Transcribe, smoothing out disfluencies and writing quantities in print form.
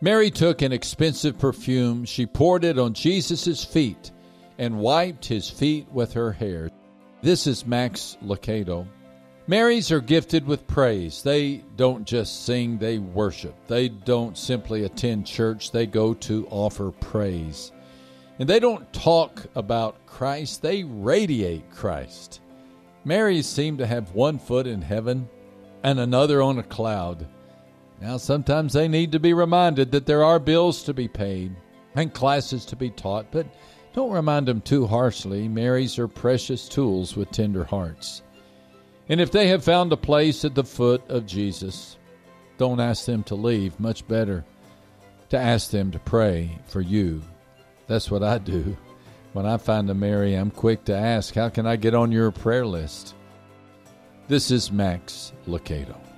Mary took an expensive perfume. She poured it on Jesus' feet and wiped his feet with her hair. This is Max Lucado. Marys are gifted with praise. They don't just sing, they worship. They don't simply attend church, they go to offer praise. And they don't talk about Christ, they radiate Christ. Marys seem to have one foot in heaven and another on a cloud. Now, sometimes they need to be reminded that there are bills to be paid and classes to be taught, but don't remind them too harshly. Marys are precious tools with tender hearts. And if they have found a place at the foot of Jesus, don't ask them to leave. Much better to ask them to pray for you. That's what I do. When I find a Mary, I'm quick to ask, how can I get on your prayer list? This is Max Lucado.